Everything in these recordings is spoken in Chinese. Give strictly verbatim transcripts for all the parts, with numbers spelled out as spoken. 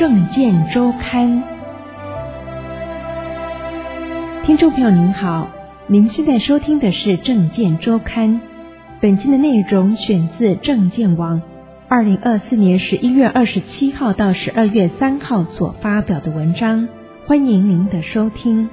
政见周刊。听众朋友您好，您现在收听的是政见周刊，本期的内容选自政见网二零二四年十一月二十七号到十二月三号所发表的文章，欢迎您的收听。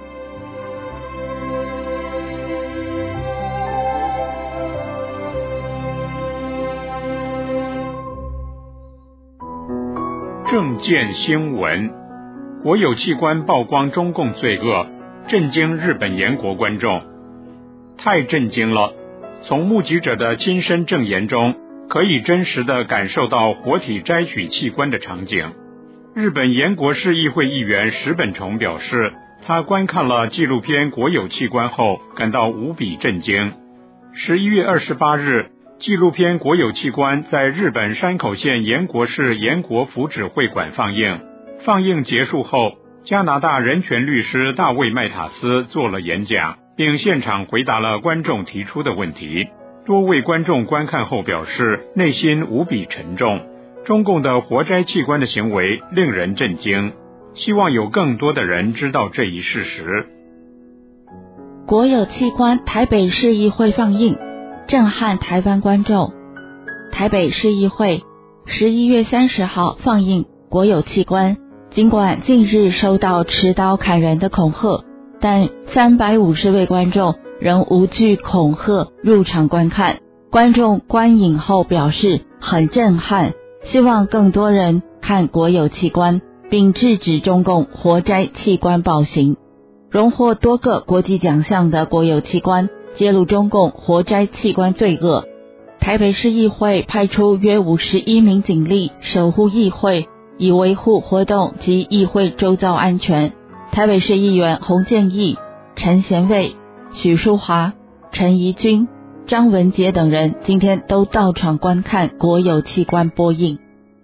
政见新闻，国有器官曝光中共罪恶，震惊日本严国观众。太震惊了！从目击者的亲身证言中，可以真实地感受到活体摘取器官的场景。日本岩国市议会议员石本崇表示，他观看了纪录片《国有器官》后，感到无比震惊。十一月二十八日，纪录片《国有器官》在日本山口县岩国市岩国福祉会馆放映。放映结束后，加拿大人权律师大卫麦塔斯做了演讲，并现场回答了观众提出的问题。多位观众观看后表示，内心无比沉重。中共的活摘器官的行为令人震惊，希望有更多的人知道这一事实。 国有器官台北市议会放映，震撼台湾观众。台北市议会十一月三十号放映国有器官，尽管近日收到持刀砍人的恐吓，但三百五十位观众仍无惧恐吓入场观看。观众观影后表示很震撼，希望更多人看国有器官，并制止中共活摘器官暴行。荣获多个国际奖项的国有器官揭露中共活摘器官罪恶。台北市议会派出约五十一名警力守护议会，以维护活动及议会周遭安全。台北市议员洪建义、陈贤卫、许淑华、陈怡君、张文杰等人今天都到场观看国有器官播映。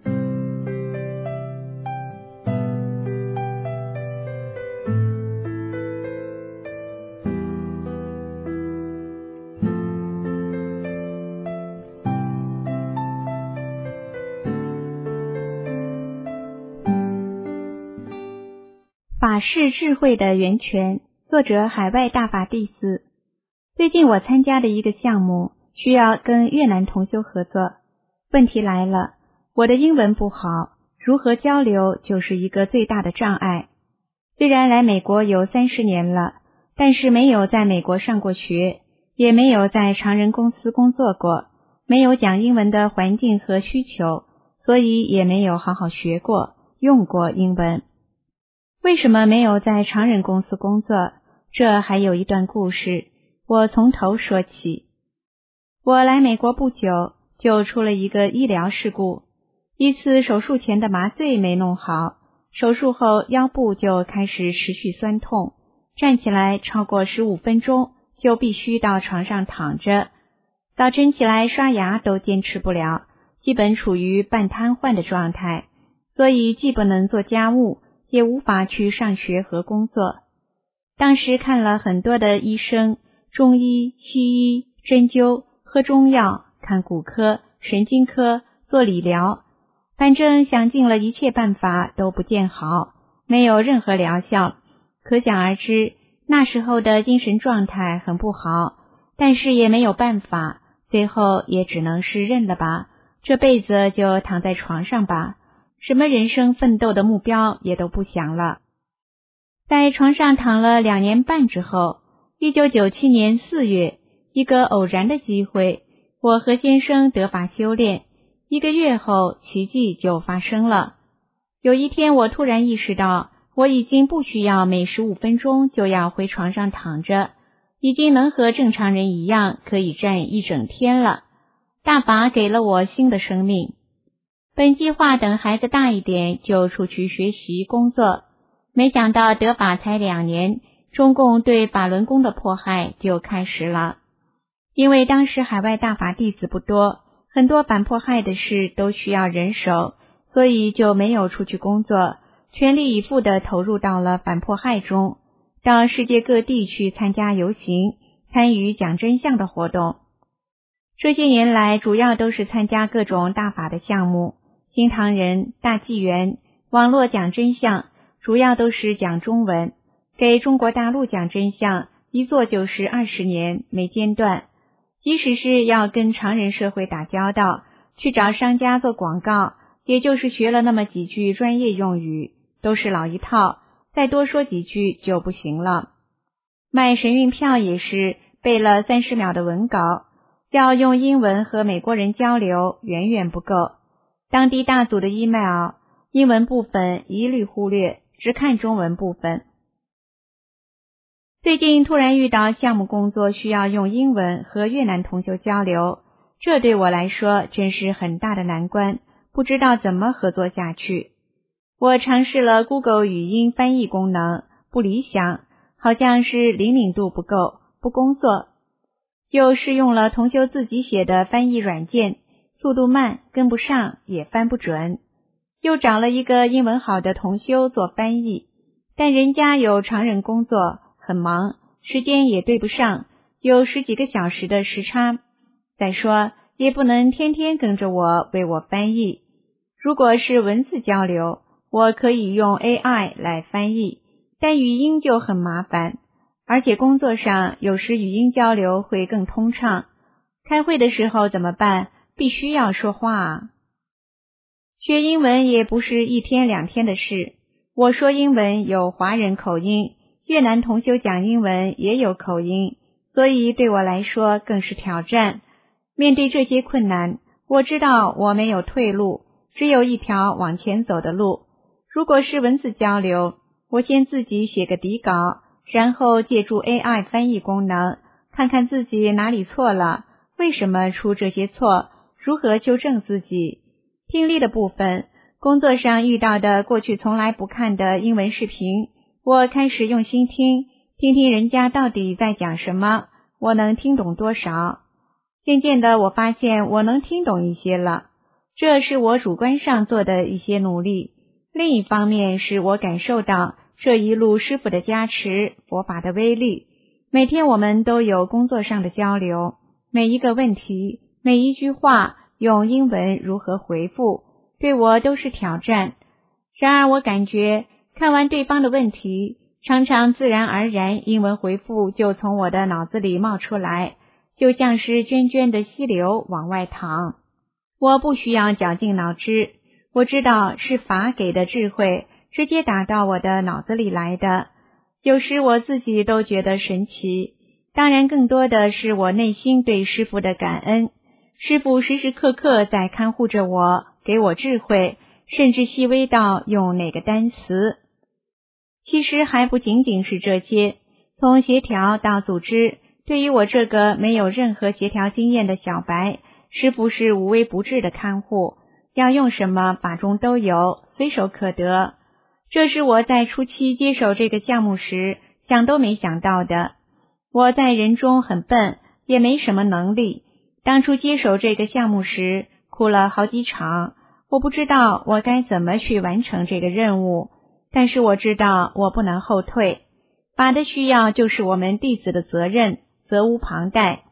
法是智慧的源泉，作者海外大法弟子。最近我参加的一个项目需要跟越南同修合作，问题来了，我的英文不好，如何交流就是一个最大的障碍。虽然来美国有三十年了，但是没有在美国上过学，也没有在常人公司工作过，没有讲英文的环境和需求，所以也没有好好学过、用过英文。为什么没有在常人公司工作？这还有一段故事，我从头说起。我来美国不久，就出了一个医疗事故。一次手术前的麻醉没弄好，手术后腰部就开始持续酸痛，站起来超过十五分钟就必须到床上躺着，早晨起来刷牙都坚持不了，基本处于半瘫痪的状态，所以既不能做家务，也无法去上学和工作。当时看了很多的医生，中医、西医、针灸、喝中药、看骨科、神经科、做理疗，反正想尽了一切办法都不见好，没有任何疗效。可想而知，那时候的精神状态很不好，但是也没有办法，最后也只能是认了吧，这辈子就躺在床上吧，什么人生奋斗的目标也都不想了。在床上躺了两年半之后，一九九七年四月，一个偶然的机会，我和先生得法修炼，一个月后奇迹就发生了。有一天我突然意识到，我已经不需要每十五分钟就要回床上躺着，已经能和正常人一样可以站一整天了。大法给了我新的生命。本计划等孩子大一点就出去学习工作，没想到得法才两年，中共对法轮功的迫害就开始了。因为当时海外大法弟子不多，很多反迫害的事都需要人手，所以就没有出去工作，全力以赴地投入到了反迫害中，到世界各地去参加游行，参与讲真相的活动。这些年来主要都是参加各种大法的项目，新唐人、大纪元、 网络讲真相主要都是讲中文，给中国大陆讲真相一做就是二十年没间断，即使是要跟常人社会打交道，去找商家做广告，也就是学了那么几句专业用语，都是老一套，再多说几句就不行了。卖神运票也是背了三十秒的文稿，要用英文和美国人交流远远不够，当地大组的 email 英文部分一律忽略，只看中文部分。最近突然遇到项目工作需要用英文和越南同修交流，这对我来说真是很大的难关，不知道怎么合作下去。我尝试了 Google 语音翻译功能，不理想，好像是灵敏度不够，不工作。又试用了同修自己写的翻译软件，速度慢，跟不上，也翻不准。又找了一个英文好的同修做翻译，但人家有常人工作，很忙，时间也对不上，有十几个小时的时差。再说，也不能天天跟着我为我翻译。如果是文字交流，我可以用 A I 来翻译，但语音就很麻烦，而且工作上有时语音交流会更通畅。开会的时候怎么办？必须要说话啊。学英文也不是一天两天的事，我说英文有华人口音，越南同修讲英文也有口音，所以对我来说更是挑战。面对这些困难，我知道我没有退路，只有一条往前走的路。如果是文字交流，我先自己写个底稿，然后借助 A I 翻译功能，看看自己哪里错了，为什么出这些错，如何纠正自己。听力的部分，工作上遇到的过去从来不看的英文视频，我开始用心听，听听人家到底在讲什么，我能听懂多少。渐渐的我发现我能听懂一些了，这是我主观上做的一些努力。另一方面是我感受到这一路师父的加持，佛法的威力。每天我们都有工作上的交流，每一个问题，每一句话用英文如何回复，对我都是挑战。然而我感觉看完对方的问题，常常自然而然英文回复就从我的脑子里冒出来，就像是涓涓的溪流往外淌。我不需要绞尽脑汁，我知道是法给的智慧直接打到我的脑子里来的，有时我自己都觉得神奇。当然更多的是我内心对师父的感恩，师父时时刻刻在看护着我，给我智慧，甚至细微到用哪个单词。其实还不仅仅是这些，从协调到组织，对于我这个没有任何协调经验的小白，师父是无微不至的看护，要用什么法中都有，随手可得。这是我在初期接手这个项目时想都没想到的。我在人中很笨，也没什么能力，当初接手这个项目时哭了好几场，我不知道我该怎么去完成这个任务，但是我知道我不能后退，法的需要就是我们弟子的责任，责无旁贷。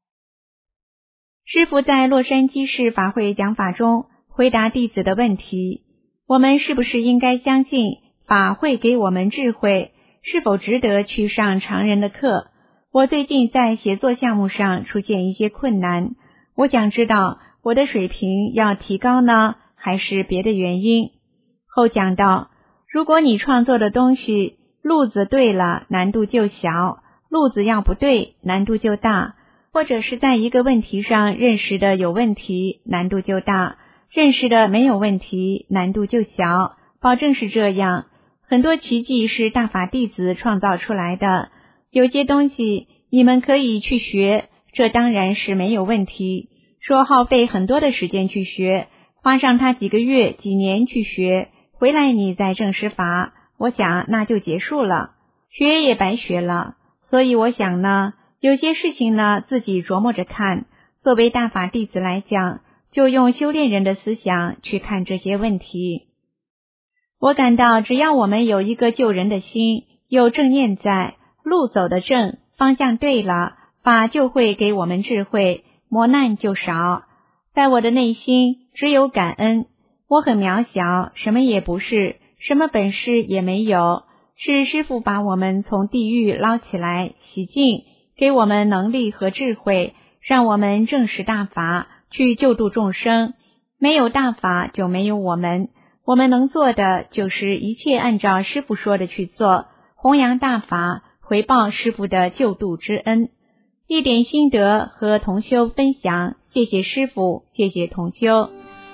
师父在洛杉矶市法会讲法中回答弟子的问题，我们是不是应该相信法会给我们智慧，是否值得去上常人的课？我最近在写作项目上出现一些困难，我想知道我的水平要提高呢，还是别的原因。后讲到，如果你创作的东西路子对了，难度就小，路子要不对，难度就大，或者是在一个问题上认识的有问题，难度就大，认识的没有问题，难度就小，保证是这样。很多奇迹是大法弟子创造出来的，有些东西你们可以去学，这当然是没有问题。说耗费很多的时间去学，花上他几个月几年去学，回来你再证实法，我想那就结束了，学也白学了。所以我想呢，有些事情呢自己琢磨着看，作为大法弟子来讲，就用修炼人的思想去看这些问题。我感到只要我们有一个救人的心，有正念在，路走得正，方向对了，法就会给我们智慧，磨难就少。在我的内心只有感恩， 我很渺小，什么也不是，什么本事也没有，是师父把我们从地狱捞起来，洗净，给我们能力和智慧，让我们证实大法，去救度众生。没有大法就没有我们，我们能做的就是一切按照师父说的去做，弘扬大法，回报师父的救度之恩。一点心得和同修分享，谢谢师父，谢谢同修。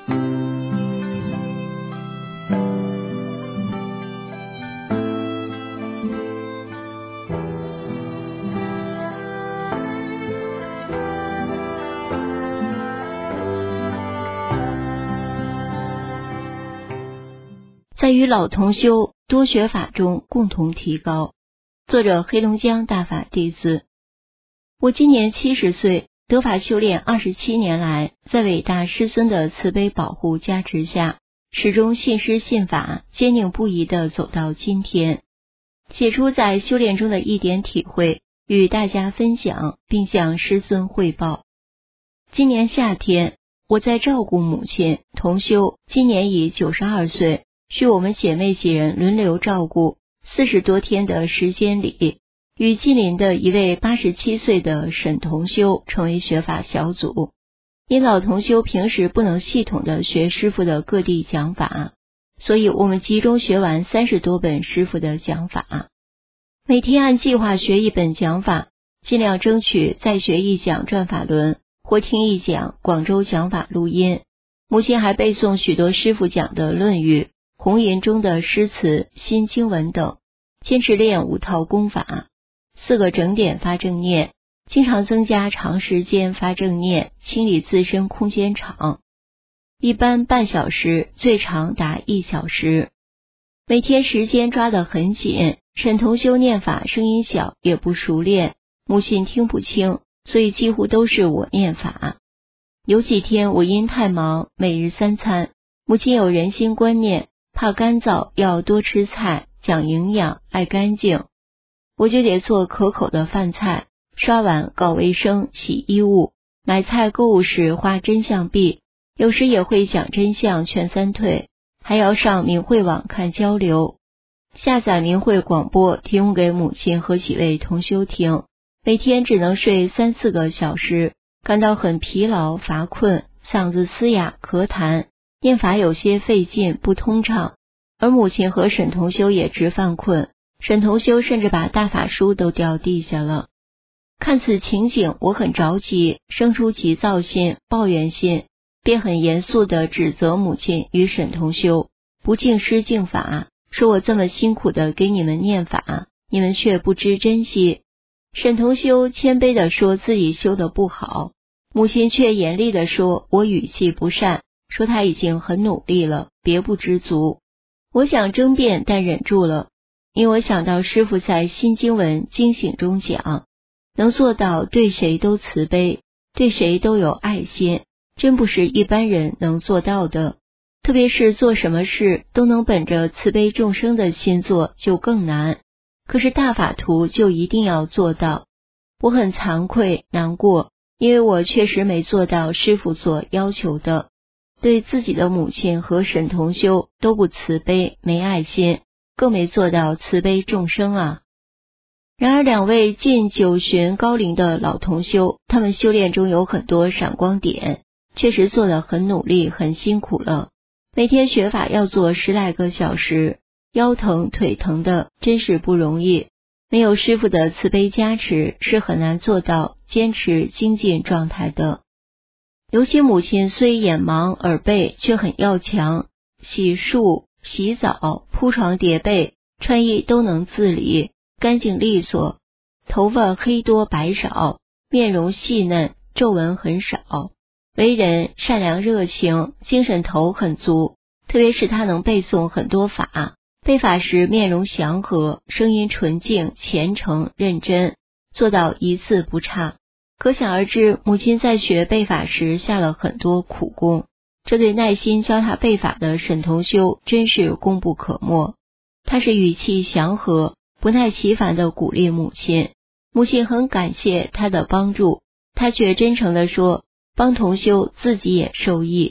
在与老同修多学法中共同提高。作者黑龙江大法弟子。我今年七十岁，得法修炼二十七年来，在伟大师尊的慈悲保护加持下，始终信师信法，坚定不移地走到今天。写出在修炼中的一点体会，与大家分享，并向师尊汇报。今年夏天，我在照顾母亲同修，今年已九十二岁，需我们姐妹几人轮流照顾。四十多天的时间里，与近邻的一位八十七岁的沈同修成为学法小组。因老同修平时不能系统的学师父的各地讲法，所以我们集中学完三十多本师父的讲法。每天按计划学一本讲法，尽量争取再学一讲转法轮，或听一讲广州讲法录音。母亲还背诵许多师父讲的论语、红吟中的诗词、新经文等，坚持练五套功法，四个整点发正念，经常增加长时间发正念，清理自身空间场，一般半小时，最长达一小时。每天时间抓得很紧，沈同修念法声音小，也不熟练，母亲听不清，所以几乎都是我念法。有几天我因太忙，每日三餐，母亲有人心观念，怕干燥，要多吃菜，讲营养，爱干净，我就得做可口的饭菜，刷碗，搞卫生，洗衣物，买菜购物时花真相币，有时也会讲真相劝三退，还要上明慧网看交流，下载明慧广播提供给母亲和几位同修听。每天只能睡三四个小时，感到很疲劳乏困，嗓子嘶哑咳痰，念法有些费劲不通畅。而母亲和沈同修也直犯困，沈同修甚至把大法书都掉地下了。看此情景，我很着急，生出急躁心、抱怨心，便很严肃地指责母亲与沈同修不敬师敬法，说我这么辛苦地给你们念法，你们却不知珍惜。沈同修谦卑地说自己修得不好，母亲却严厉地说我语气不善，说他已经很努力了，别不知足。我想争辩，但忍住了，因为我想到师父在新经文惊醒中讲，能做到对谁都慈悲，对谁都有爱心，真不是一般人能做到的，特别是做什么事都能本着慈悲众生的心做，就更难。可是大法图就一定要做到。我很惭愧难过，因为我确实没做到师父所要求的，对自己的母亲和沈同修都不慈悲没爱心，更没做到慈悲众生啊。然而两位近九旬高龄的老同修，他们修炼中有很多闪光点，确实做得很努力很辛苦了，每天学法要做十来个小时，腰疼腿疼的真是不容易，没有师父的慈悲加持是很难做到坚持精进状态的。尤其母亲虽眼盲耳背，却很要强，洗漱洗澡铺床叠被穿衣都能自理，干净利索，头发黑多白少，面容细嫩，皱纹很少，为人善良热情，精神头很足，特别是他能背诵很多法，背法时面容祥和，声音纯净虔诚认真，做到一字不差。可想而知，母亲在学背法时下了很多苦功，这对耐心教他背法的沈同修真是功不可没。他是语气祥和，不耐其烦地鼓励母亲，母亲很感谢他的帮助，他却真诚地说帮同修自己也受益。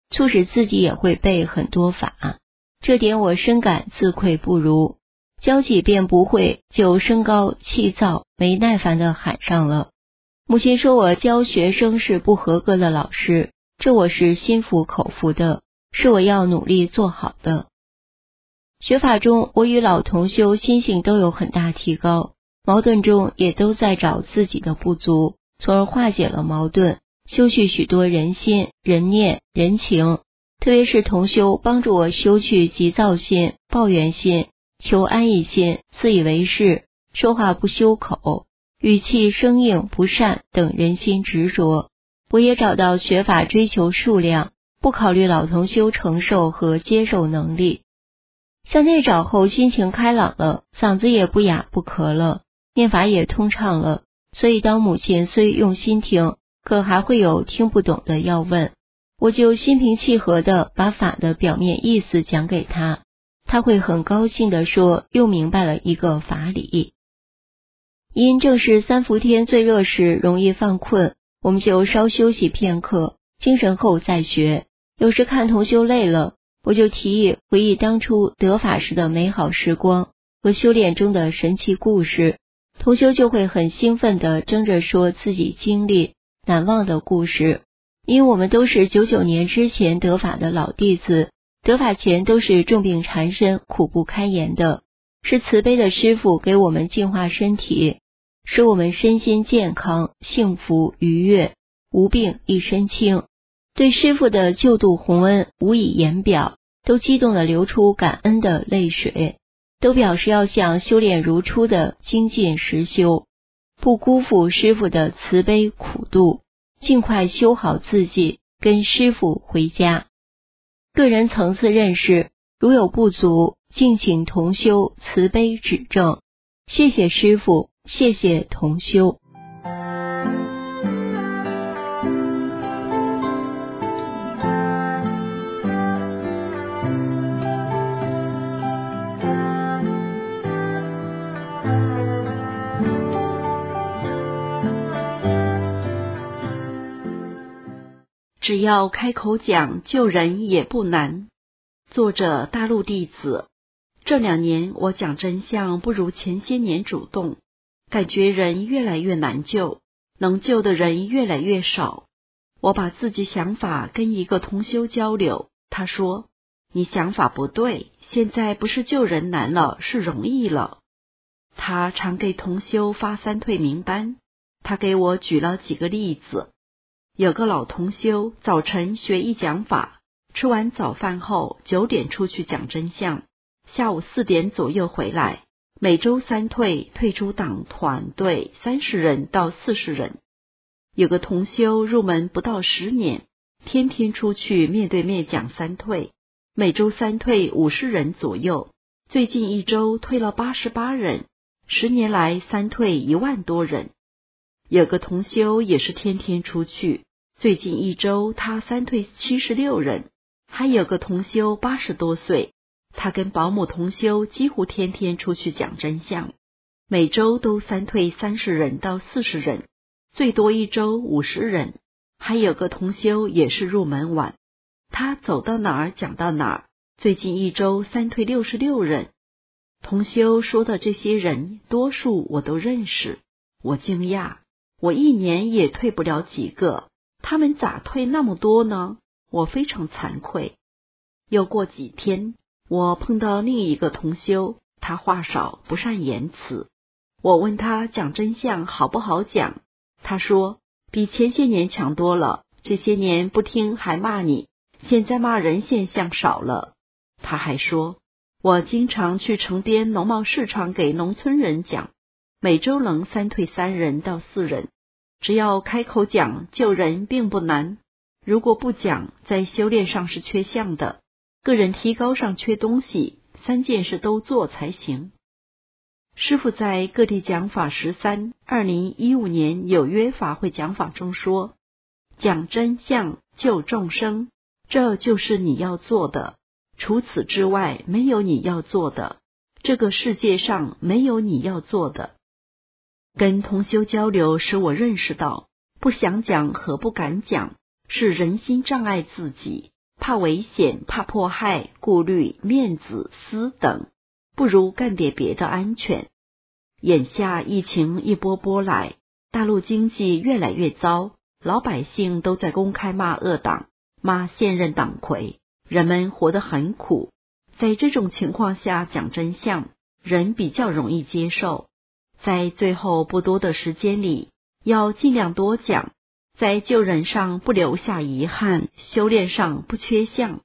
促使自己也会背很多法，这点我深感自愧不如，教起便不会，就升高气躁，没耐烦地喊上了。母亲说我教学生是不合格的老师，这我是心服口服的，是我要努力做好的。学法中，我与老同修心性都有很大提高，矛盾中也都在找自己的不足，从而化解了矛盾，修去许多人心、人念、人情。特别是同修帮助我修去急躁心、抱怨心、求安逸心、自以为是、说话不修口、语气生硬不善等人心执着。我也找到学法追求数量，不考虑老同修承受和接受能力。向内找后，心情开朗了，嗓子也不哑不咳了，念法也通畅了。所以当母亲虽用心听，可还会有听不懂的要问，我就心平气和地把法的表面意思讲给他，他会很高兴地说又明白了一个法理。因正是三伏天最热时容易犯困，我们就稍休息片刻，精神后再学。有时看同修累了，我就提议回忆当初得法时的美好时光和修炼中的神奇故事，同修就会很兴奋地争着说自己经历难忘的故事。因为我们都是九九年之前得法的老弟子，得法前都是重病缠身，苦不堪言的，是慈悲的师父给我们净化身体，使我们身心健康、幸福、愉悦，无病一身轻。对师父的救度洪恩无以言表，都激动地流出感恩的泪水，都表示要像修炼如初的精进实修，不辜负师父的慈悲苦度，尽快修好自己，跟师父回家。个人层次认识，如有不足，敬请同修慈悲指正。谢谢师父，谢谢同修。 只要开口讲，救人也不难。作者大陆弟子。这两年我讲真相不如前些年主动，感觉人越来越难救，能救的人越来越少。我把自己想法跟一个同修交流，他说：你想法不对，现在不是救人难了，是容易了。他常给同修发三退名单，他给我举了几个例子。有个老同修早晨学一讲法，吃完早饭后九点出去讲真相，下午四点左右回来，每周三退，退出党团队三十人到四十人。有个同修入门不到十年，天天出去面对面讲三退，每周三退五十人左右，最近一周退了八十八人，十年来三退一万多人。有个同修也是天天出去，最近一周他三退七十六人。还有个同修八十多岁，他跟保姆同修几乎天天出去讲真相，每周都三退三十人到四十人，最多一周五十人。还有个同修也是入门晚，他走到哪儿讲到哪儿，最近一周三退六十六人。同修说的这些人，多数我都认识，我惊讶。我一年也退不了几个，他们咋退那么多呢？我非常惭愧。又过几天，我碰到另一个同修，他话少，不善言辞。我问他讲真相好不好讲，他说比前些年强多了，这些年不听还骂你，现在骂人现象少了。他还说，我经常去城边农贸市场给农村人讲，每周能三退三人到四人，只要开口讲，救人并不难。如果不讲，在修炼上是缺项的，个人提高上缺东西，三件事都做才行。师父在各地讲法十三二零一五年纽约法会讲法中说，讲真相救众生，这就是你要做的，除此之外没有你要做的，这个世界上没有你要做的。跟同修交流使我认识到，不想讲和不敢讲是人心障碍自己， 怕危险，怕迫害，顾虑面子、私等，不如干点别的安全。眼下疫情一波波来，大陆经济越来越糟，老百姓都在公开骂恶党，骂现任党魁，人们活得很苦。在这种情况下讲真相，人比较容易接受。在最后不多的时间里，要尽量多讲，在救人上不留下遗憾，修炼上不缺项。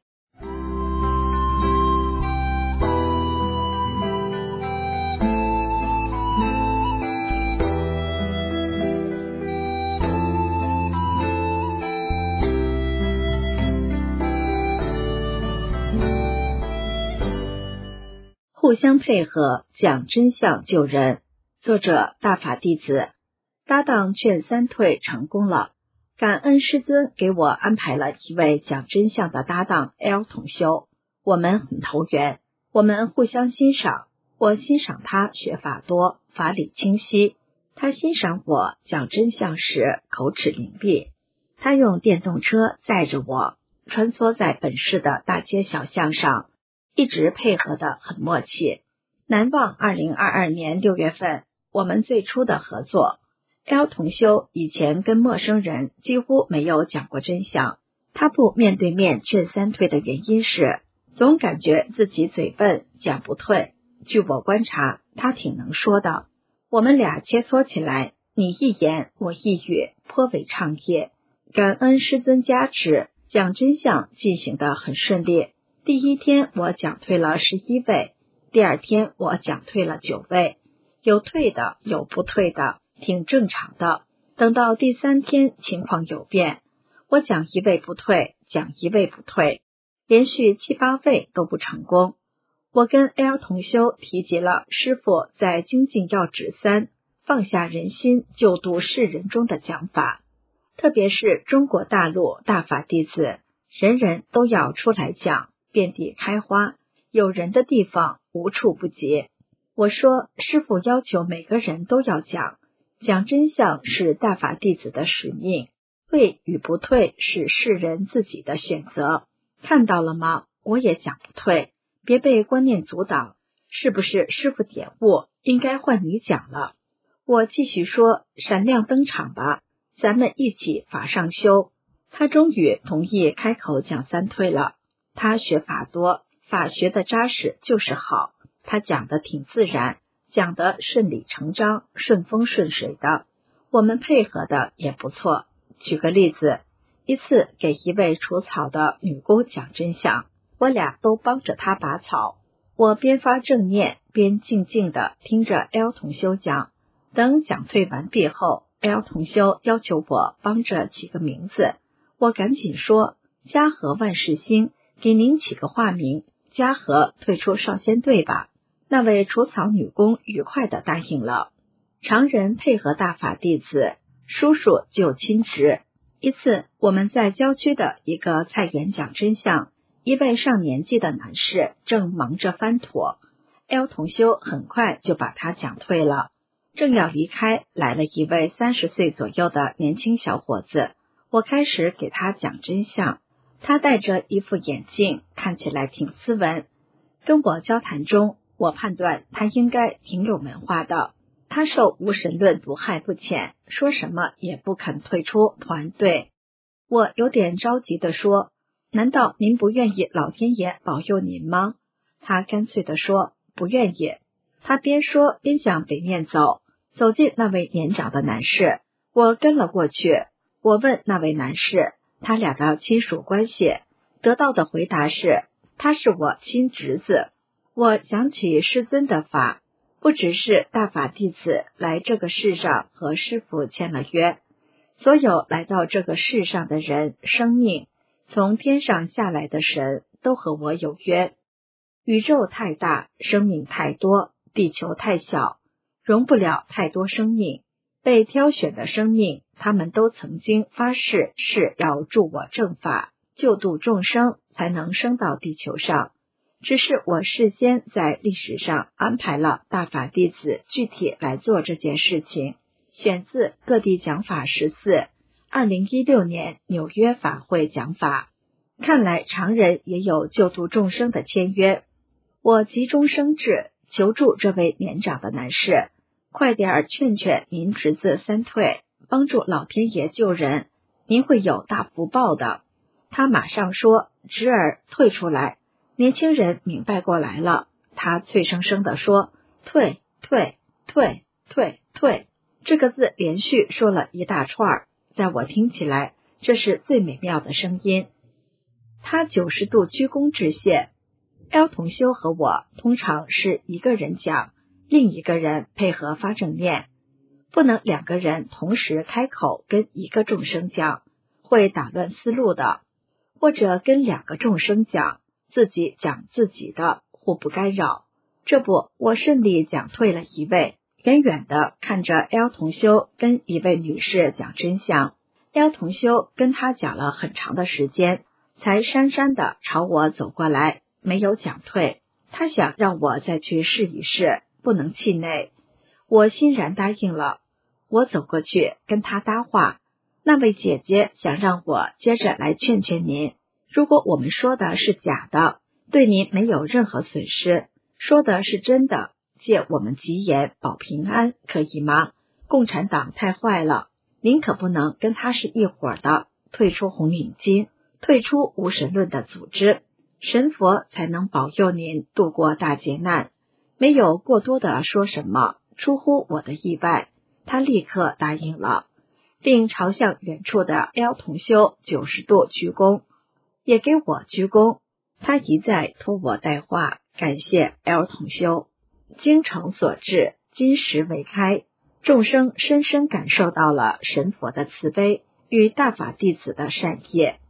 互相配合，讲真相救人。作者大法弟子。搭档劝三退成功了，感恩师尊给我安排了一位讲真相的搭档 L 同修，我们很投缘，我们互相欣赏。我欣赏他学法多，法理清晰，他欣赏我讲真相时口齿伶俐。他用电动车载着我穿梭在本市的大街小巷上，一直配合得很默契。难忘二零二二年六月份我们最初的合作。L 同修以前跟陌生人几乎没有讲过真相，他不面对面劝三退的原因是总感觉自己嘴笨，讲不退。据我观察，他挺能说的，我们俩切磋起来，你一言我一语，颇为畅业。感恩师尊加持，讲真相进行得很顺利。第一天我讲退了十一位，第二天我讲退了九位，有退的，有不退的，挺正常的。等到第三天情况有变，我讲一位不退，讲一位不退，连续七八位都不成功。我跟 L 同修提及了师父在精进要旨三放下人心救度世人中的讲法，特别是中国大陆大法弟子人人都要出来讲，遍地开花，有人的地方无处不及。我说师父要求每个人都要讲，讲真相是大法弟子的使命，退与不退是世人自己的选择。看到了吗？我也讲不退，别被观念阻挡，是不是师父点悟，应该换你讲了。我继续说，闪亮登场吧，咱们一起法上修。他终于同意开口讲三退了。他学法多，法学的扎实就是好，他讲的挺自然，讲得顺理成章，顺风顺水的，我们配合的也不错。举个例子，一次给一位除草的女工讲真相，我俩都帮着她拔草，我边发正念边静静地听着 L 同修讲。等讲退完毕后， L 同修要求我帮着起个名字，我赶紧说嘉禾万事兴，给您起个化名，嘉禾退出少先队吧。那位除草女工愉快地答应了。常人配合大法弟子，叔叔就亲职。一次我们在郊区的一个菜园讲真相，一位上年纪的男士正忙着翻土， L 同修很快就把他讲退了。正要离开，来了一位三十岁左右的年轻小伙子，我开始给他讲真相。他戴着一副眼镜，看起来挺斯文，跟我交谈中，我判断他应该挺有文化的。他受无神论毒害不浅，说什么也不肯退出团队。我有点着急地说，难道您不愿意老天爷保佑您吗？他干脆地说不愿意。他边说边向北面走，走进那位年长的男士，我跟了过去。我问那位男士他俩的亲属关系，得到的回答是他是我亲侄子。我想起师尊的法，不只是大法弟子来这个世上和师父签了约，所有来到这个世上的人，生命从天上下来的神都和我有约。宇宙太大，生命太多，地球太小，容不了太多生命。被挑选的生命，他们都曾经发誓是要助我正法，救度众生，才能升到地球上。只是我事先在历史上安排了大法弟子具体来做这件事情。选自各地讲法十四，二零一六年纽约法会讲法。 看来常人也有救度众生的签约。我急中生智，求助这位年长的男士，快点儿劝劝您侄子三退，帮助老天爷救人，您会有大福报的。他马上说：侄儿退出来。年轻人明白过来了，他脆生生地说：退退退退退，这个字连续说了一大串，在我听起来这是最美妙的声音。他九十度鞠躬致谢。L 同修和我通常是一个人讲，另一个人配合发正念，不能两个人同时开口跟一个众生讲，会打乱思路的，或者跟两个众生讲，自己讲自己的，互不干扰。这不，我顺利讲退了一位，远远的看着 L 同修跟一位女士讲真相。L 同修跟他讲了很长的时间，才姗姗的朝我走过来，没有讲退。他想让我再去试一试，不能气馁。我欣然答应了。我走过去跟他搭话，那位姐姐想让我接着来劝劝您，如果我们说的是假的，对您没有任何损失，说的是真的，借我们吉言保平安，可以吗？共产党太坏了，您可不能跟他是一伙的，退出红领巾，退出无神论的组织，神佛才能保佑您度过大劫难。没有过多的说什么，出乎我的意外，他立刻答应了，并朝向远处的 L 同修九十度鞠躬，也给我鞠躬。他一再托我带话，感谢 L 同修。精诚所至，金石为开，众生深深感受到了神佛的慈悲与大法弟子的善业。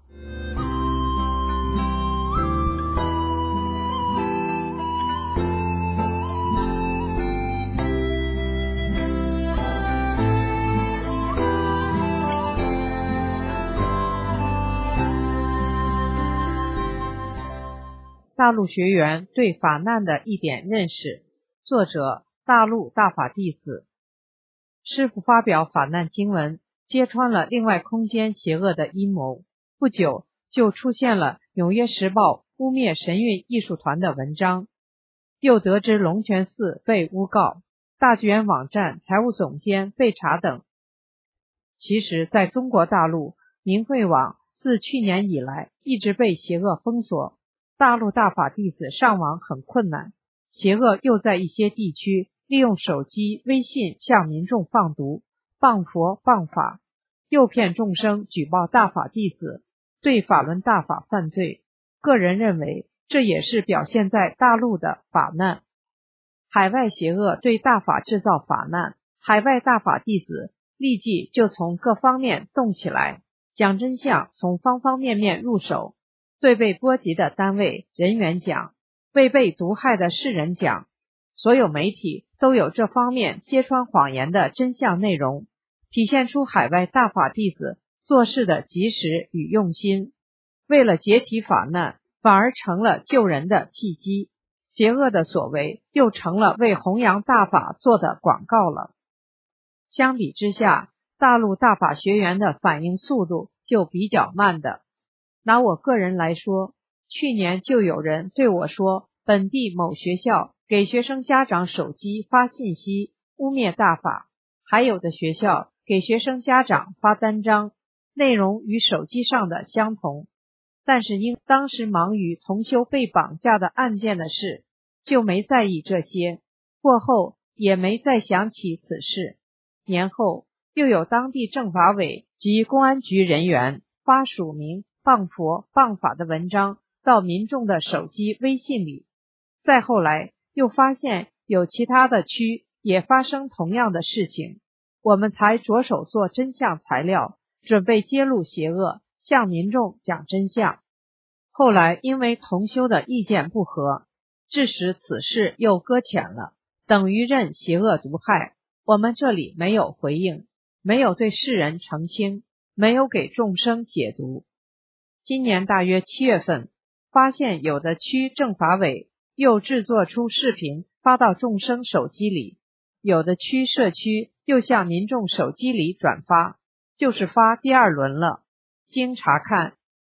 大陆学员对法难的一点认识，作者大陆大法弟子。师父发表法难经文，揭穿了另外空间邪恶的阴谋。不久就出现了《纽约时报》污蔑神韵艺术团的文章，又得知龙泉寺被诬告，大剧院网站财务总监被查等。其实在中国大陆，明慧网自去年以来一直被邪恶封锁，大陆大法弟子上网很困难，邪恶又在一些地区利用手机、微信向民众放毒、谤佛谤法，诱骗众生举报大法弟子，对法轮大法犯罪。个人认为，这也是表现在大陆的法难。海外邪恶对大法制造法难，海外大法弟子立即就从各方面动起来，讲真相从方方面面入手，对被波及的单位人员讲，为被毒害的世人讲，所有媒体都有这方面揭穿谎言的真相内容，体现出海外大法弟子做事的及时与用心。为了解体法难，反而成了救人的契机，邪恶的所为又成了为弘扬大法做的广告了。相比之下，大陆大法学员的反应速度就比较慢的。拿我个人来说，去年就有人对我说，本地某学校给学生家长手机发信息污蔑大法，还有的学校给学生家长发单张，内容与手机上的相同，但是因当时忙于同修被绑架的案件的事，就没在意这些，过后也没再想起此事。年后又有当地政法委及公安局人员发署名谤佛谤法的文章到民众的手机微信里，再后来又发现有其他的区也发生同样的事情，我们才着手做真相材料，准备揭露邪恶，向民众讲真相。后来因为同修的意见不合，致使此事又搁浅了，等于任邪恶毒害。我们这里没有回应，没有对世人澄清，没有给众生解读。今年大约七月份，发现有的区政法委又制作出视频发到众生手机里，有的区社区又向民众手机里转发，就是发第二轮了。经查看，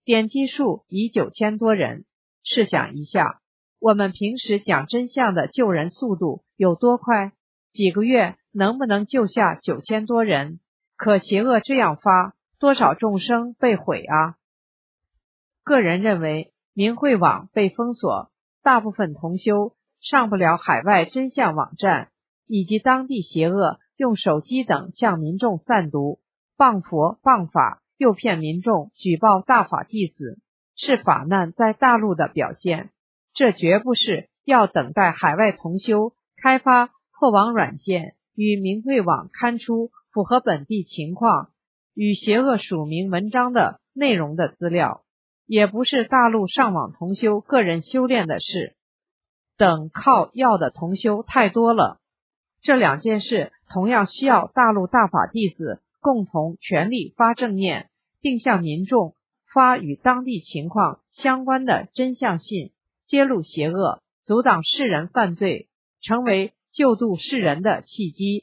点击数已九千多人。试想一下，我们平时讲真相的救人速度有多快？几个月能不能救下九千多人？可邪恶这样发，多少众生被毁啊！个人认为，明慧网被封锁，大部分同修上不了海外真相网站，以及当地邪恶用手机等向民众散毒，谤佛谤法，诱骗民众举报大法弟子，是法难在大陆的表现。这绝不是要等待海外同修开发破网软件与明慧网刊出符合本地情况与邪恶署名文章的内容的资料，也不是大陆上网同修个人修炼的事，等靠要的同修太多了。这两件事同样需要大陆大法弟子共同全力发正念，并向民众发与当地情况相关的真相信，揭露邪恶，阻挡世人犯罪，成为救度世人的契机。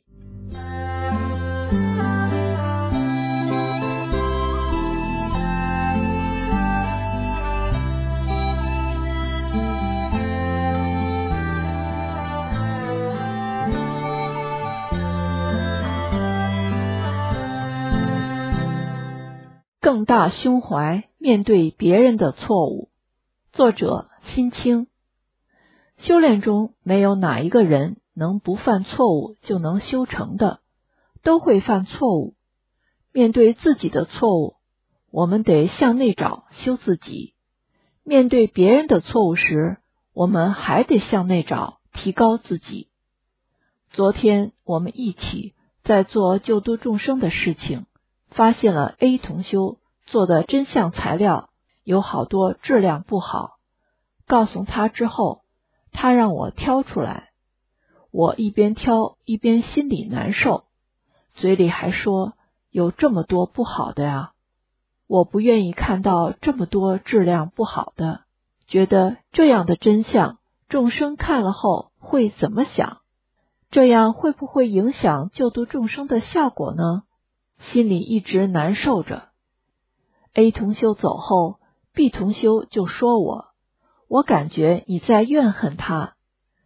更大胸怀面对别人的错误。作者辛清。修炼中没有哪一个人能不犯错误就能修成的，都会犯错误。面对自己的错误，我们得向内找修自己；面对别人的错误时，我们还得向内找提高自己。昨天我们一起在做救度众生的事情，发现了 A 同修做的真相材料有好多质量不好，告诉他之后，他让我挑出来，我一边挑一边心里难受，嘴里还说有这么多不好的呀。我不愿意看到这么多质量不好的，觉得这样的真相众生看了后会怎么想？这样会不会影响救度众生的效果呢？心里一直难受着。A 同修走后， B 同修就说我，我感觉你在怨恨他。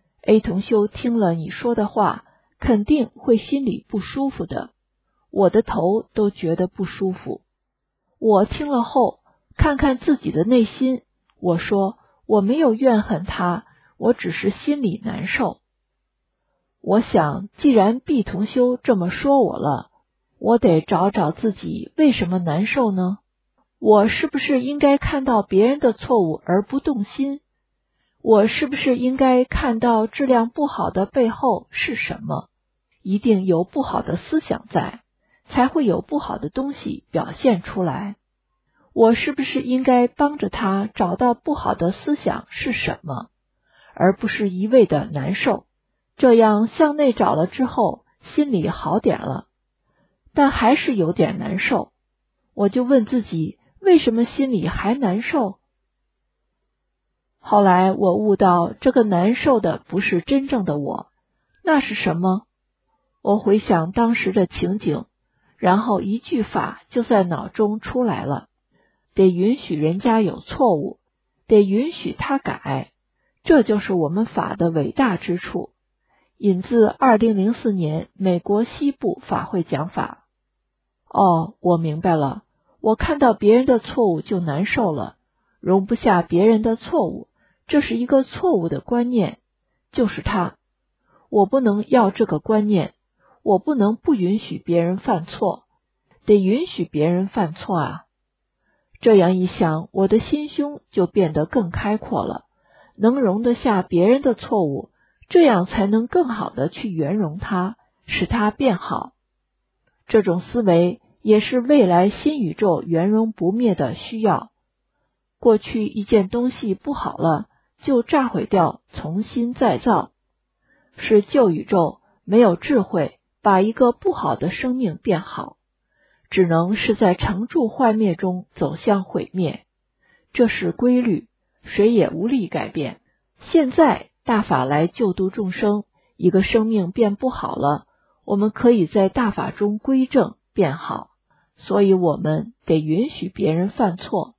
A 同修听了你说的话，肯定会心里不舒服的，我的头都觉得不舒服。我听了后，看看自己的内心，我说我没有怨恨他，我只是心里难受。我想，既然 B 同修这么说我了，我得找找自己为什么难受呢？我是不是应该看到别人的错误而不动心？我是不是应该看到质量不好的背后是什么？一定有不好的思想在，才会有不好的东西表现出来。我是不是应该帮着他找到不好的思想是什么，而不是一味的难受？这样向内找了之后，心里好点了，但还是有点难受。我就问自己，为什么心里还难受？后来我悟到，这个难受的不是真正的我，那是什么？我回想当时的情景，然后一句法就在脑中出来了，得允许人家有错误，得允许他改，这就是我们法的伟大之处。引自二零零四年美国西部法会讲法。哦，我明白了，我看到别人的错误就难受了，容不下别人的错误，这是一个错误的观念，就是它。我不能要这个观念，我不能不允许别人犯错，得允许别人犯错啊。这样一想，我的心胸就变得更开阔了，能容得下别人的错误，这样才能更好的去圆融它，使它变好。这种思维也是未来新宇宙圆融不灭的需要。过去一件东西不好了，就炸毁掉，重新再造，是旧宇宙没有智慧把一个不好的生命变好，只能是在成住坏灭中走向毁灭。这是规律，谁也无力改变。现在大法来救度众生，一个生命变不好了，我们可以在大法中归正变好，所以我们得允许别人犯错，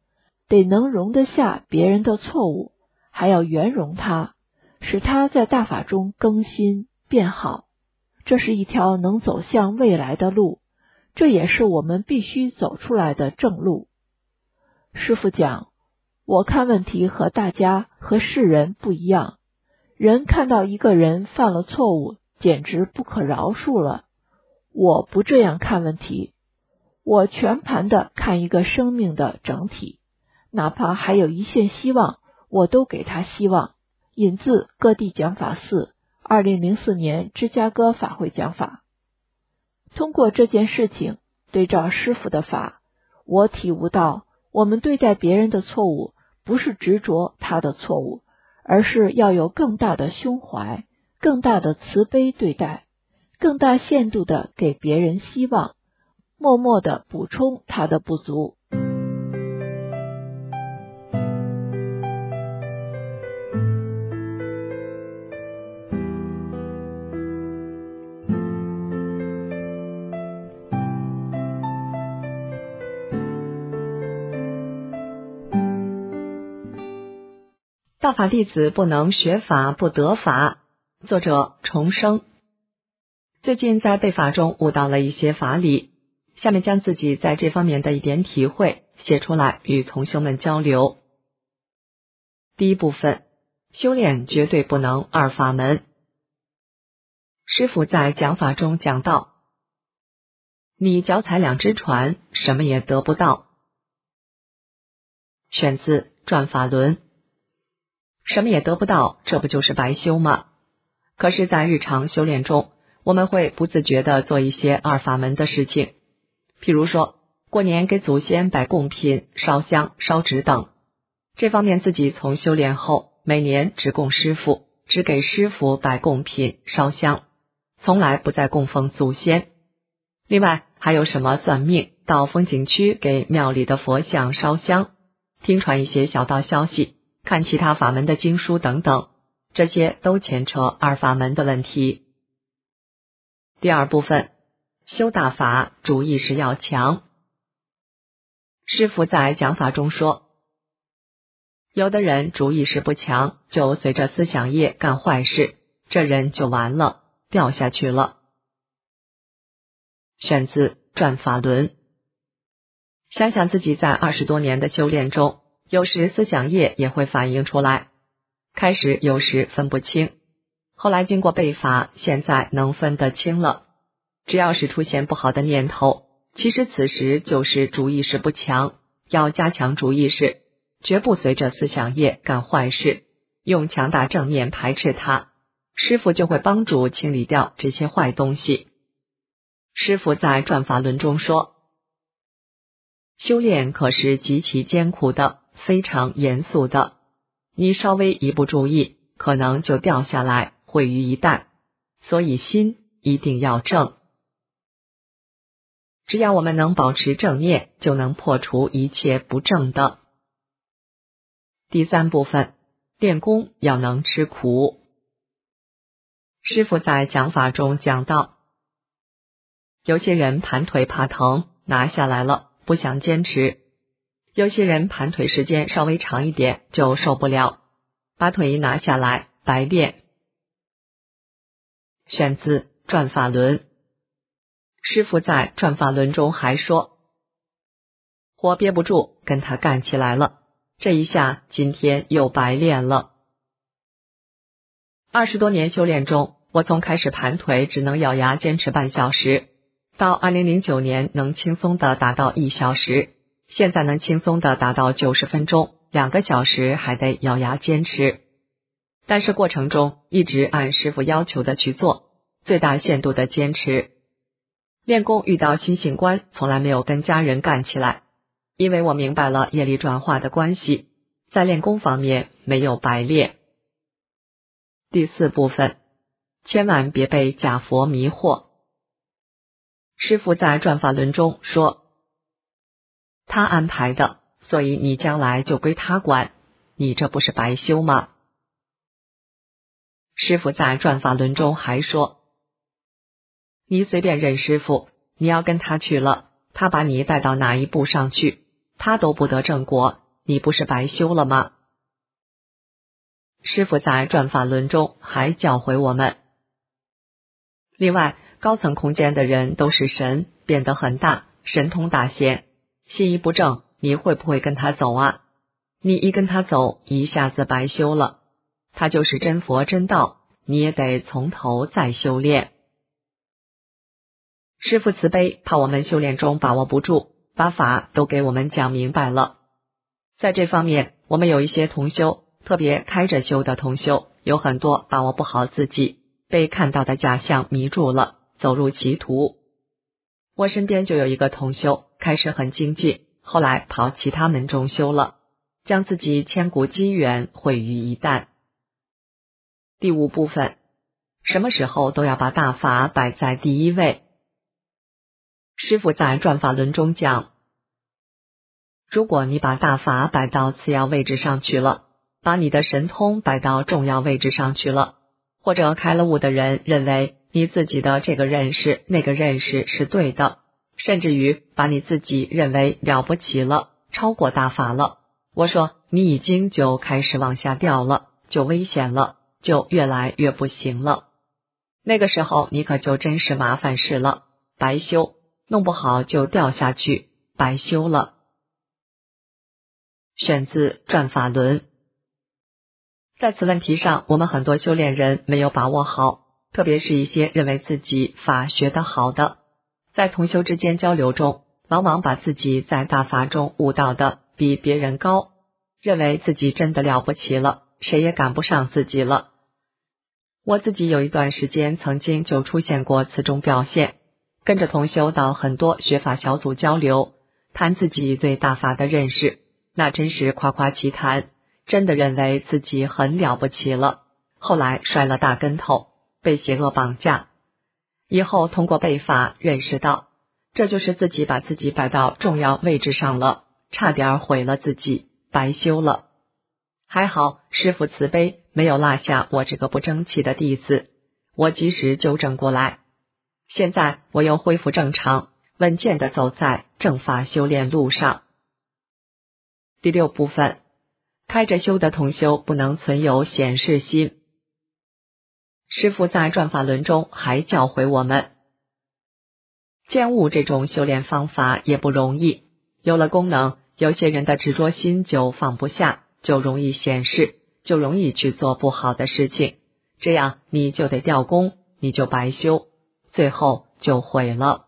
得能容得下别人的错误，还要圆融它，使它在大法中更新变好。这是一条能走向未来的路，这也是我们必须走出来的正路。师父讲，我看问题和大家和世人不一样，人看到一个人犯了错误，简直不可饶恕了。我不这样看问题，我全盘的看一个生命的整体，哪怕还有一线希望，我都给他希望。引自各地讲法四二零零四年芝加哥法会讲法。通过这件事情，对照师父的法，我体悟到，我们对待别人的错误，不是执着他的错误，而是要有更大的胸怀，更大的慈悲对待，更大限度的给别人希望，默默的补充他的不足。 大法弟子不能学法不得法。作者重生。最近在背法中悟到了一些法理，下面将自己在这方面的一点体会写出来与同修们交流。第一部分，修炼绝对不能二法门。师父在讲法中讲到，你脚踩两只船，什么也得不到。选自转法轮。什么也得不到，这不就是白修吗？可是在日常修炼中，我们会不自觉地做一些二法门的事情，譬如说过年给祖先摆贡品、烧香、烧纸等。这方面自己从修炼后，每年只供师父，只给师父摆贡品、烧香，从来不再供奉祖先。另外还有什么算命，到风景区给庙里的佛像烧香，听传一些小道消息，看其他法门的经书等等，这些都牵扯二法门的问题。第二部分，修大法主意识要强。师父在讲法中说，有的人主意识不强，就随着思想业干坏事，这人就完了，掉下去了。选自转法轮。想想自己在二十多年的修炼中，有时思想业也会反映出来，开始有时分不清，后来经过背法，现在能分得清了。只要是出现不好的念头，其实此时就是主意识不强，要加强主意识，绝不随着思想业干坏事，用强大正念排斥它，师父就会帮助清理掉这些坏东西。师父在转法轮中说，修炼可是极其艰苦的，非常严肃的，你稍微一不注意，可能就掉下来，毁于一旦，所以心一定要正。只要我们能保持正念，就能破除一切不正的。第三部分，练功要能吃苦。师父在讲法中讲到，有些人盘腿怕疼，拿下来了，不想坚持。有些人盘腿时间稍微长一点就受不了，把腿一拿下来，白练。选自转法轮。师父在转法轮中还说，我憋不住，跟他干起来了，这一下今天又白练了。二十多年修炼中，我从开始盘腿只能咬牙坚持半小时，到二零零九年能轻松的达到一小时，现在能轻松的达到九十分钟，两个小时还得咬牙坚持。但是过程中一直按师父要求的去做，最大限度的坚持。练功遇到心性关，从来没有跟家人干起来，因为我明白了业力转化的关系，在练功方面没有白练。第四部分，千万别被假佛迷惑。师父在转法轮中说，他安排的，所以你将来就归他管，你这不是白修吗？师父在转法轮中还说，你随便认师父，你要跟他去了，他把你带到哪一步上去，他都不得正果， 你不是白修了吗？师父在转法轮中还教诲我们。另外，高层空间的人都是神，变得很大，神通大显，心一不正，你会不会跟他走啊？你一跟他走，一下子白修了。他就是真佛真道，你也得从头再修炼。师父慈悲，怕我们修炼中把握不住，把法都给我们讲明白了。在这方面，我们有一些同修，特别开着修的同修，有很多把握不好自己，被看到的假象迷住了，走入歧途。我身边就有一个同修，开始很精进，后来跑其他门中修了，将自己千古机缘毁于一旦。第五部分，什么时候都要把大法摆在第一位。师父在转法轮中讲，如果你把大法摆到次要位置上去了，把你的神通摆到重要位置上去了，或者开了悟的人认为你自己的这个认识那个认识是对的，甚至于把你自己认为了不起了，超过大法了，我说你已经就开始往下掉了，就危险了，就越来越不行了。那个时候你可就真是麻烦事了，白修，弄不好就掉下去，白修了。选自转法轮。在此问题上，我们很多修炼人没有把握好，特别是一些认为自己法学得好的，在同修之间交流中，往往把自己在大法中悟到的比别人高，认为自己真的了不起了，谁也赶不上自己了。我自己有一段时间曾经就出现过此种表现，跟着同修到很多学法小组交流，谈自己对大法的认识，那真是夸夸其谈，真的认为自己很了不起了，后来摔了大跟头，被邪恶绑架，以后通过背法认识到，这就是自己把自己摆到重要位置上了，差点毁了自己，白修了。还好师父慈悲，没有落下我这个不争气的弟子，我及时纠正过来。现在我又恢复正常，稳健地走在正法修炼路上。第六部分，开着修的同修不能存有显示心。师父在转法轮中还教诲我们，见悟这种修炼方法也不容易，有了功能，有些人的执着心就放不下，就容易显示，就容易去做不好的事情，这样你就得掉功，你就白修，最后就毁了。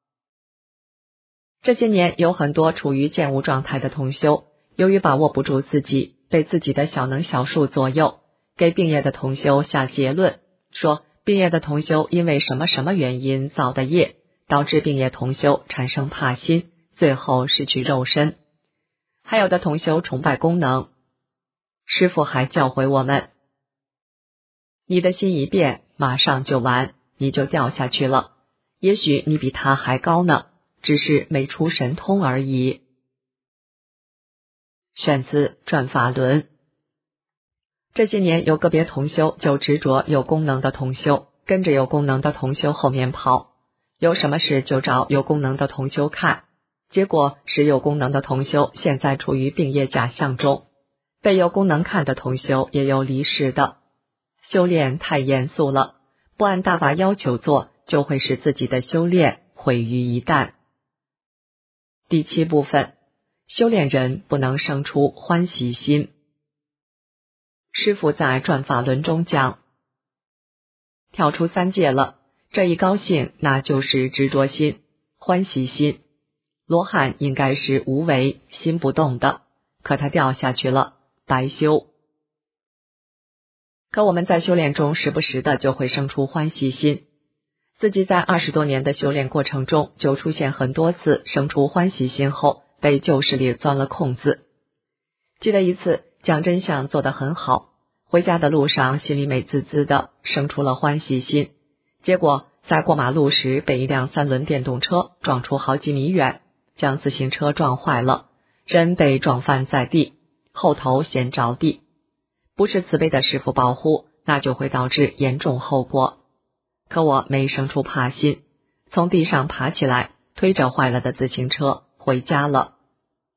这些年有很多处于见悟状态的同修，由于把握不住自己，被自己的小能小术左右，给病业的同修下结论，说病业的同修因为什么什么原因造的业，导致病业同修产生怕心，最后失去肉身。还有的同修崇拜功能，师父还教诲我们，你的心一变，马上就完，你就掉下去了，也许你比他还高呢，只是没出神通而已。选自转法轮。这些年有个别同修就执着有功能的同修，跟着有功能的同修后面跑，有什么事就找有功能的同修看，结果使有功能的同修现在处于病业假象中，被有功能看的同修也有离世的。修炼太严肃了，不按大法要求做，就会使自己的修炼毁于一旦。第七部分，修炼人不能生出欢喜心。师父在转法轮中讲，跳出三界了，这一高兴那就是执着心、欢喜心。罗汉应该是无为，心不动的，可他掉下去了，白修。可我们在修炼中时不时的就会生出欢喜心，自己在二十多年的修炼过程中就出现很多次生出欢喜心后被旧势力钻了空子。记得一次讲真相做得很好，回家的路上心里美滋滋的，生出了欢喜心，结果在过马路时被一辆三轮电动车撞出好几米远，将自行车撞坏了，人被撞翻在地，后头先着地。不是慈悲的师父保护，那就会导致严重后果。可我没生出怕心，从地上爬起来，推着坏了的自行车回家了。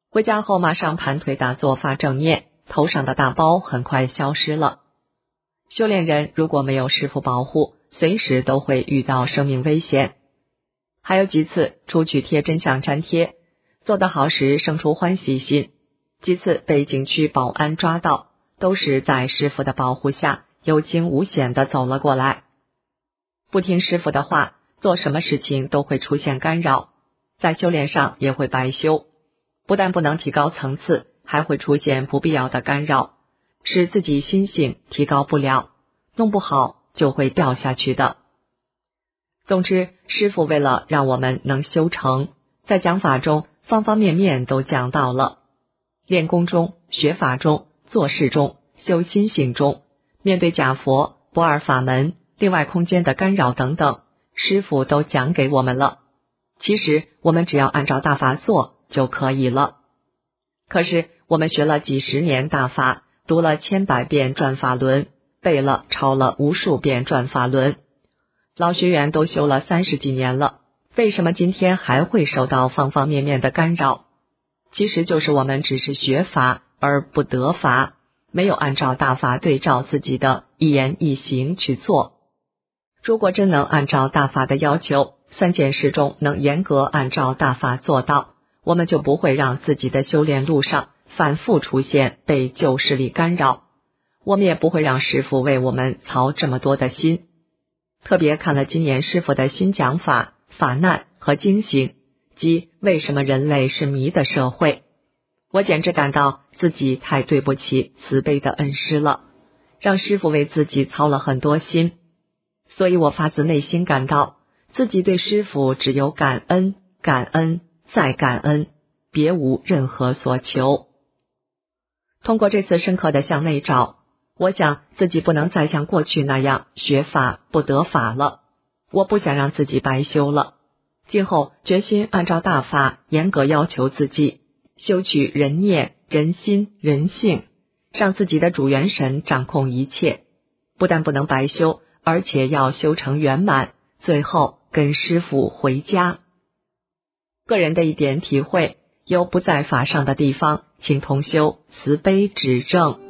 回家后马上盘腿打坐发正念，头上的大包很快消失了。修炼人如果没有师父保护，随时都会遇到生命危险。还有几次出去贴真相粘贴，做得好时生出欢喜心，几次被景区保安抓到，都是在师父的保护下有惊无险地走了过来。不听师父的话，做什么事情都会出现干扰，在修炼上也会白修，不但不能提高层次，还会出现不必要的干扰，使自己心性提高不了，弄不好就会掉下去的。总之，师父为了让我们能修成，在讲法中方方面面都讲到了，练功中、学法中、做事中、修心性中，面对假佛、不二法门、另外空间的干扰等等，师父都讲给我们了。其实我们只要按照大法做就可以了。可是我们学了几十年大法，读了千百遍转法轮，背了抄了无数遍转法轮，老学员都修了三十几年了，为什么今天还会受到方方面面的干扰？其实就是我们只是学法而不得法，没有按照大法对照自己的一言一行去做。如果真能按照大法的要求，三件事中能严格按照大法做到，我们就不会让自己的修炼路上反复出现被旧势力干扰，我们也不会让师父为我们操这么多的心。特别看了今年师父的新讲法法难和惊醒，即为什么人类是迷的社会，我简直感到自己太对不起慈悲的恩师了，让师父为自己操了很多心。所以我发自内心感到自己对师父只有感恩、感恩再感恩，别无任何所求。通过这次深刻的向内找，我想自己不能再像过去那样学法不得法了，我不想让自己白修了，今后决心按照大法严格要求自己，修取人念、人心、人性，让自己的主元神掌控一切，不但不能白修，而且要修成圆满，最后跟师父回家。个人的一点体会，有不在法上的地方，请同修慈悲指正。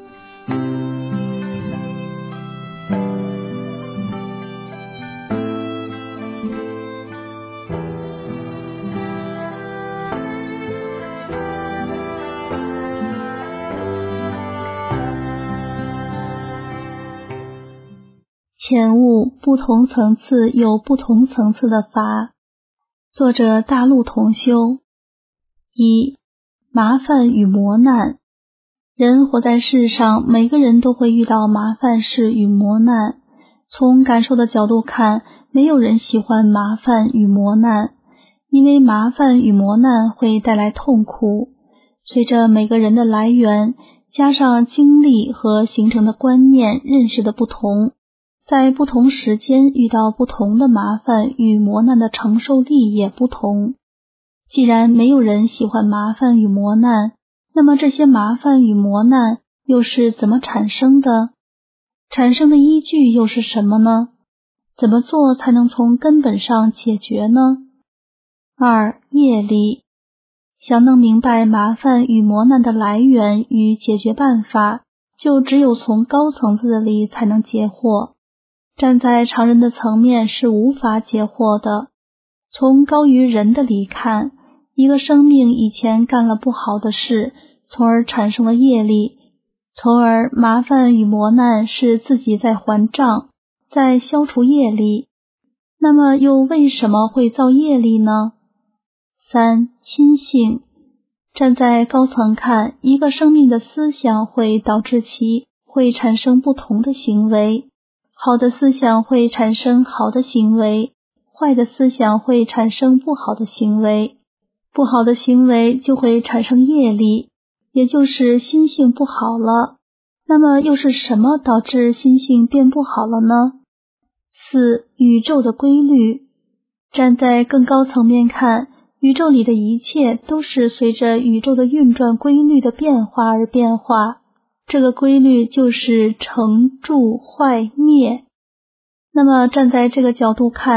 前悟不同层次有不同层次的法。作者大陆同修。一、麻烦与磨难。人活在世上，每个人都会遇到麻烦事与磨难。从感受的角度看，没有人喜欢麻烦与磨难，因为麻烦与磨难会带来痛苦。随着每个人的来源，加上经历和形成的观念、认识的不同，在不同时间遇到不同的麻烦与磨难的承受力也不同。既然没有人喜欢麻烦与磨难，那么这些麻烦与磨难又是怎么产生的？产生的依据又是什么呢？怎么做才能从根本上解决呢？二、业力。想能明白麻烦与磨难的来源与解决办法，就只有从高层次的理才能解惑。站在常人的层面是无法解惑的。从高于人的理看，一个生命以前干了不好的事，从而产生了业力，从而麻烦与磨难是自己在还账，在消除业力。那么又为什么会造业力呢？三、心性。站在高层看，一个生命的思想会导致其会产生不同的行为。好的思想会产生好的行为，坏的思想会产生不好的行为，不好的行为就会产生业力，也就是心性不好了。那么又是什么导致心性变不好了呢？四、宇宙的规律。站在更高层面看，宇宙里的一切都是随着宇宙的运转规律的变化而变化。这个规律就是成住坏灭。那么站在这个角度看，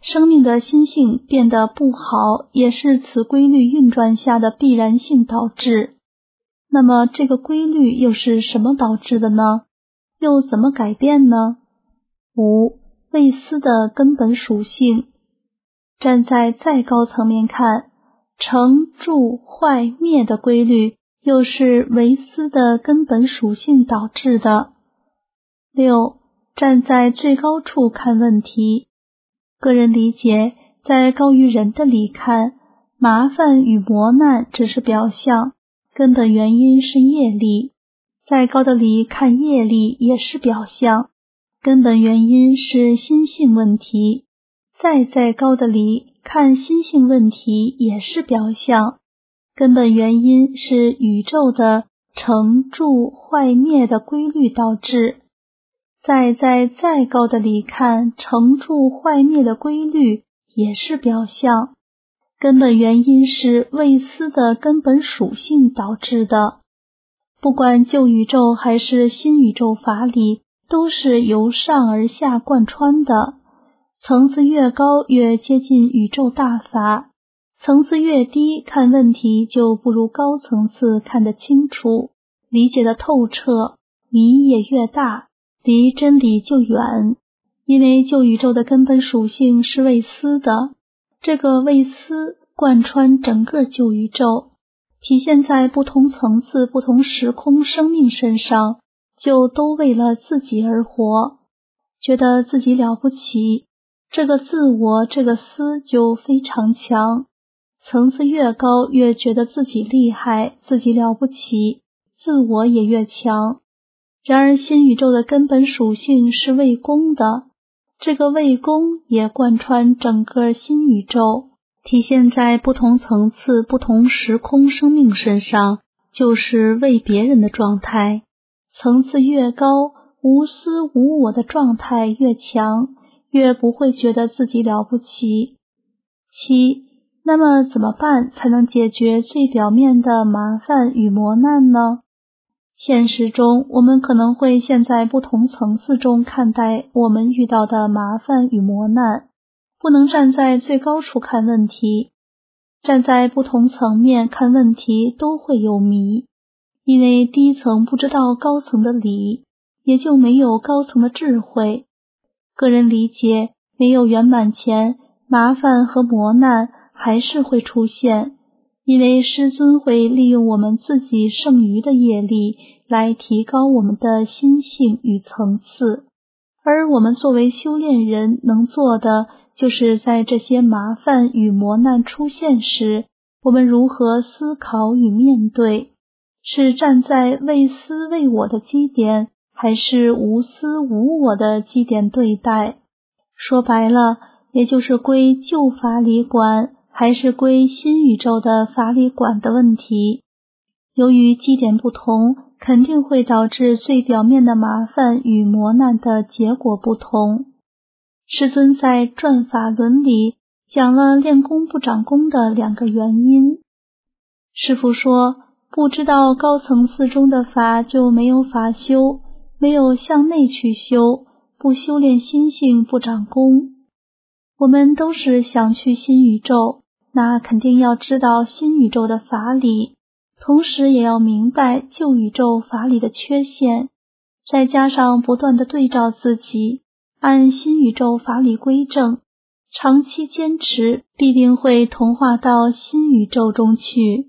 生命的心性变得不好，也是此规律运转下的必然性导致。那么这个规律又是什么导致的呢？又怎么改变呢？五、为思的根本属性。站在再高层面看，成住坏灭的规律又是为思的根本属性导致的。六、站在最高处看问题。个人理解，在高于人的理看，麻烦与磨难只是表象，根本原因是业力。再高的理看业力也是表象，根本原因是心性问题。再再高的理看心性问题也是表象，根本原因是宇宙的成住坏灭的规律导致。再在再高的理看成住坏灭的规律也是表象，根本原因是为思的根本属性导致的。不管旧宇宙还是新宇宙法理，都是由上而下贯穿的。层次越高，越接近宇宙大法；层次越低，看问题就不如高层次看得清楚，理解得透彻，谜也越大，离真理就远。因为旧宇宙的根本属性是为思的，这个为思贯穿整个旧宇宙，体现在不同层次、不同时空生命身上，就都为了自己而活，觉得自己了不起，这个自我这个思就非常强。层次越高，越觉得自己厉害，自己了不起，自我也越强。然而新宇宙的根本属性是为功的，这个为功也贯穿整个新宇宙，体现在不同层次、不同时空生命身上，就是为别人的状态。层次越高，无私无我的状态越强，越不会觉得自己了不起。七、那么怎么办才能解决最表面的麻烦与磨难呢？现实中，我们可能会陷在不同层次中看待我们遇到的麻烦与磨难，不能站在最高处看问题。站在不同层面看问题都会有迷，因为低层不知道高层的理，也就没有高层的智慧。个人理解，没有圆满前，麻烦和磨难还是会出现，因为师尊会利用我们自己剩余的业力来提高我们的心性与层次，而我们作为修炼人能做的，就是在这些麻烦与磨难出现时，我们如何思考与面对，是站在为私为我的基点，还是无私无我的基点对待。说白了，也就是归旧法理管还是归新宇宙的法理管的问题。由于基点不同，肯定会导致最表面的麻烦与磨难的结果不同。师尊在转法轮里讲了练功不长功的两个原因。师父说，不知道高层次中的法就没有法修，没有向内去修，不修炼心性不长功。我们都是想去新宇宙，那肯定要知道新宇宙的法理，同时也要明白旧宇宙法理的缺陷，再加上不断的对照自己，按新宇宙法理归正，长期坚持，必定会同化到新宇宙中去。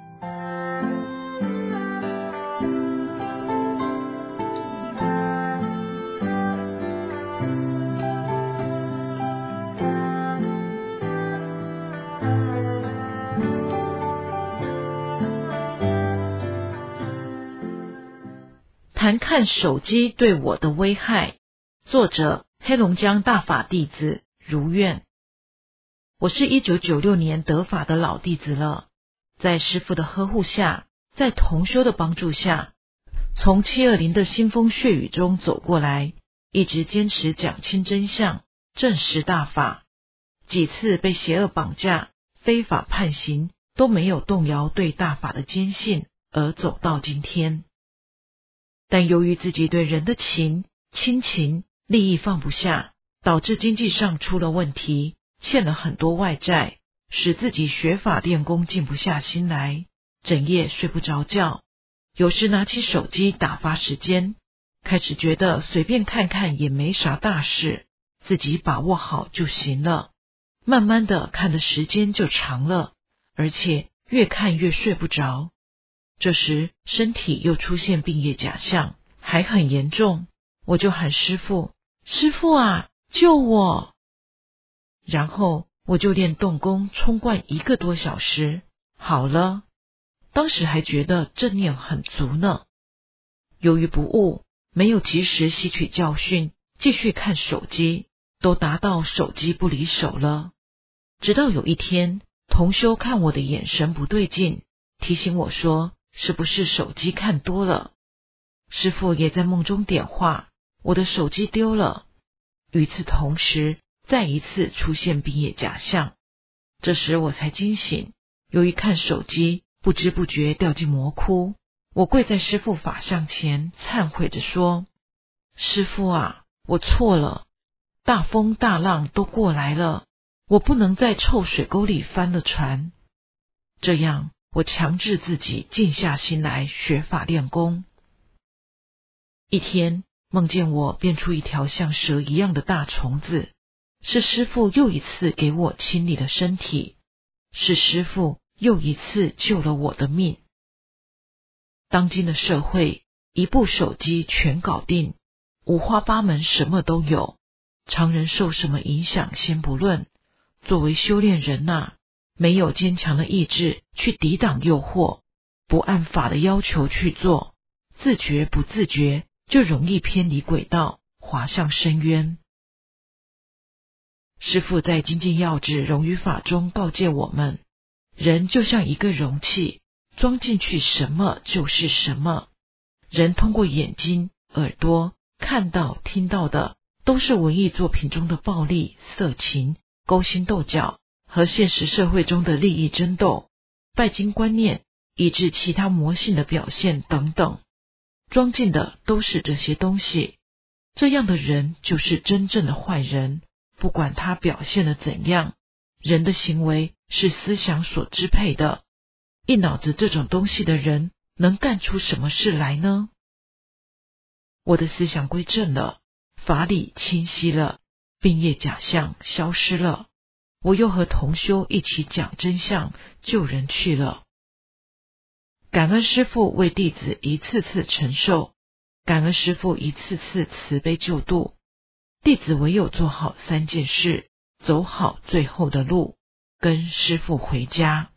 谈看手机对我的危害，作者黑龙江大法弟子如愿。我是一九九六年得法的老弟子了，在师父的呵护下，在同修的帮助下，从七二零的腥风血雨中走过来，一直坚持讲清真相，证实大法。几次被邪恶绑架、非法判刑，都没有动摇对大法的坚信，而走到今天。但由于自己对人的情、亲情、利益放不下，导致经济上出了问题， 欠了很多外债，使自己学法练功静不下心来，整夜睡不着觉。有时拿起手机打发时间，开始觉得随便看看也没啥大事，自己把握好就行了。慢慢的看的时间就长了，而且越看越睡不着。这时身体又出现病业假象，还很严重，我就喊师父，师父啊，救我！然后我就练动功冲灌一个多小时，好了。当时还觉得正念很足呢。由于不悟，没有及时吸取教训，继续看手机，都达到手机不离手了。直到有一天，同修看我的眼神不对劲，提醒我说是不是手机看多了。师父也在梦中点化，我的手机丢了。与此同时，再一次出现病业假象。这时我才惊醒，由于看手机，不知不觉掉进魔窟。我跪在师父法像前，忏悔着说，师父啊，我错了，大风大浪都过来了，我不能在臭水沟里翻了船。这样我强制自己静下心来学法练功。一天梦见我变出一条像蛇一样的大虫子，是师父又一次给我清理了身体，是师父又一次救了我的命。当今的社会，一部手机全搞定，五花八门，什么都有。常人受什么影响先不论，作为修炼人啊，没有坚强的意志去抵挡诱惑，不按法的要求去做，自觉不自觉就容易偏离轨道，滑向深渊。师父在精进要旨融于法中告诫我们，人就像一个容器，装进去什么就是什么。人通过眼睛、耳朵看到、听到的，都是文艺作品中的暴力、色情、勾心斗角和现实社会中的利益争斗、拜金观念以致其他魔性的表现等等，装进的都是这些东西。这样的人就是真正的坏人，不管他表现得怎样，人的行为是思想所支配的，一脑子这种东西的人能干出什么事来呢？我的思想归正了，法理清晰了，病业假象消失了，我又和同修一起讲真相，救人去了。感恩师父为弟子一次次承受，感恩师父一次次慈悲救度，弟子唯有做好三件事，走好最后的路，跟师父回家。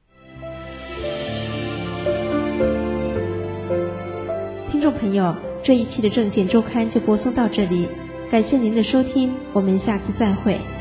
听众朋友，这一期的正见周刊就播送到这里，感谢您的收听，我们下次再会。